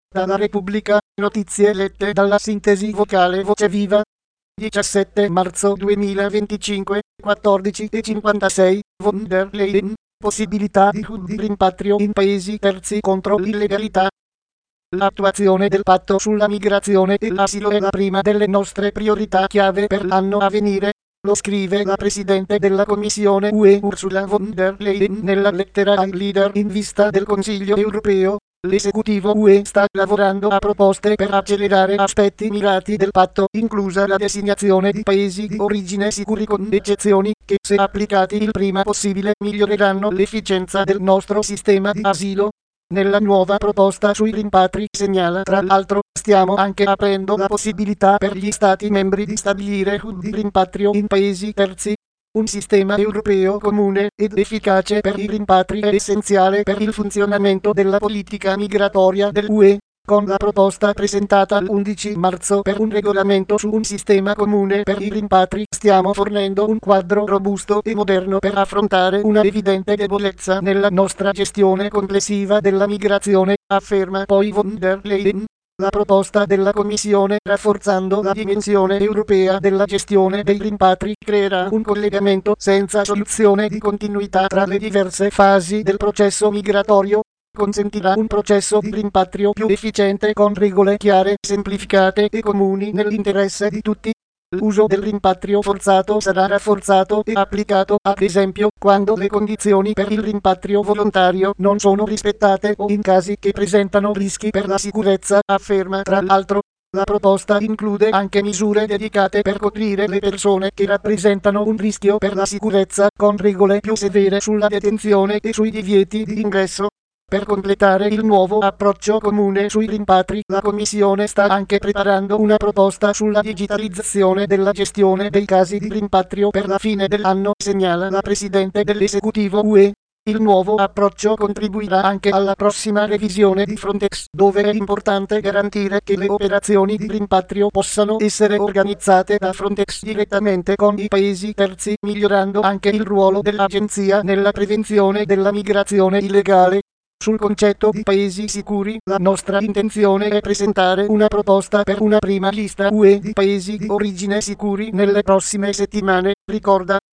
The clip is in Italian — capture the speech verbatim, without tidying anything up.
Dalla Repubblica, notizie lette dalla sintesi vocale Voce Viva. diciassette marzo duemilaventicinque, quattordici e cinquantasei, von der Leyen, possibilità di rimpatrio in paesi terzi contro l'illegalità. L'attuazione del patto sulla migrazione e l'asilo è la prima delle nostre priorità chiave per l'anno a venire, lo scrive la Presidente della Commissione U E Ursula von der Leyen nella lettera ai leader in vista del Consiglio europeo. L'esecutivo U E sta lavorando a proposte per accelerare aspetti mirati del patto, inclusa la designazione di paesi di origine sicuri con eccezioni, che se applicati il prima possibile miglioreranno l'efficienza del nostro sistema di asilo. Nella nuova proposta sui rimpatri segnala tra l'altro, stiamo anche aprendo la possibilità per gli Stati membri di stabilire un rimpatrio in paesi terzi. Un sistema europeo comune ed efficace per i rimpatri è essenziale per il funzionamento della politica migratoria dell'U E. Con la proposta presentata l'undici marzo per un regolamento su un sistema comune per i rimpatri stiamo fornendo un quadro robusto e moderno per affrontare una evidente debolezza nella nostra gestione complessiva della migrazione, afferma poi von der Leyen. La proposta della Commissione, rafforzando la dimensione europea della gestione dei rimpatri, creerà un collegamento senza soluzione di continuità tra le diverse fasi del processo migratorio. Consentirà un processo di rimpatrio più efficiente con regole chiare, semplificate e comuni nell'interesse di tutti. L'uso del rimpatrio forzato sarà rafforzato e applicato, ad esempio, quando le condizioni per il rimpatrio volontario non sono rispettate o in casi che presentano rischi per la sicurezza, afferma tra l'altro. La proposta include anche misure dedicate per coprire le persone che rappresentano un rischio per la sicurezza, con regole più severe sulla detenzione e sui divieti di ingresso. Per completare il nuovo approccio comune sui rimpatri, la Commissione sta anche preparando una proposta sulla digitalizzazione della gestione dei casi di rimpatrio per la fine dell'anno, segnala la Presidente dell'Esecutivo U E. Il nuovo approccio contribuirà anche alla prossima revisione di Frontex, dove è importante garantire che le operazioni di rimpatrio possano essere organizzate da Frontex direttamente con i paesi terzi, migliorando anche il ruolo dell'agenzia nella prevenzione della migrazione illegale. Sul concetto di paesi sicuri, la nostra intenzione è presentare una proposta per una prima lista U E di paesi di origine sicuri nelle prossime settimane, ricorda.